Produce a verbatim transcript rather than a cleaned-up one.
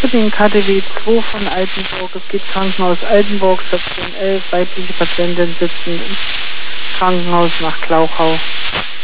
den K D W zwei von Altenburg. Es geht Krankenhaus Altenburg, Station elf, weibliche Patientin sitzend im Krankenhaus nach Klauchau.